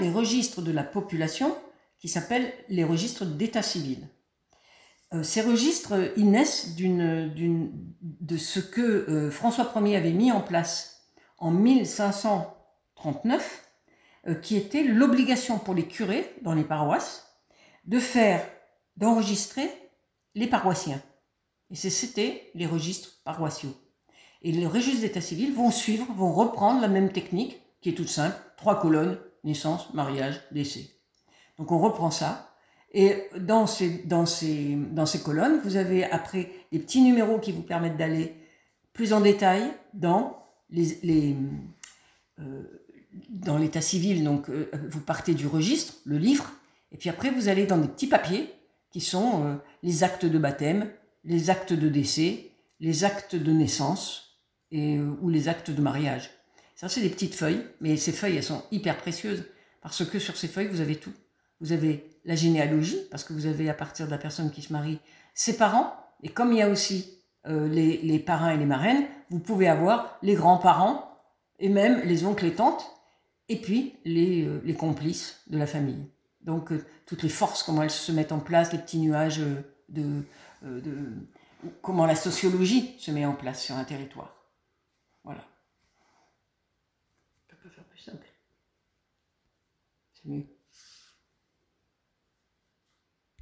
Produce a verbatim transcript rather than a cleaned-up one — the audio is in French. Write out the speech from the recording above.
les registres de la population qui s'appellent les registres d'état civil. Euh, ces registres, ils naissent d'une, d'une, de ce que euh, François Ier avait mis en place en mille cinq cent trente-neuf, euh, qui était l'obligation pour les curés dans les paroisses de faire, d'enregistrer les paroissiens. Et c'était les registres paroissiaux. Et les registres d'état civil vont suivre, vont reprendre la même technique, qui est toute simple, trois colonnes, naissance, mariage, décès. Donc on reprend ça, et dans ces, dans ces, dans ces colonnes, vous avez après des petits numéros qui vous permettent d'aller plus en détail dans les, les, euh, dans l'état civil. Donc euh, vous partez du registre, le livre, et puis après vous allez dans des petits papiers qui sont euh, les actes de baptême, les actes de décès, les actes de naissance et, euh, ou les actes de mariage. Ça, c'est des petites feuilles, mais ces feuilles, elles sont hyper précieuses parce que sur ces feuilles, vous avez tout. Vous avez la généalogie, parce que vous avez, à partir de la personne qui se marie, ses parents. Et comme il y a aussi euh, les, les parrains et les marraines, vous pouvez avoir les grands-parents et même les oncles et tantes, et puis les, euh, les complices de la famille. Donc, euh, toutes les forces, comment elles se mettent en place, les petits nuages euh, de, euh, de... comment la sociologie se met en place sur un territoire. Voilà. Je peux faire plus simple. C'est mieux.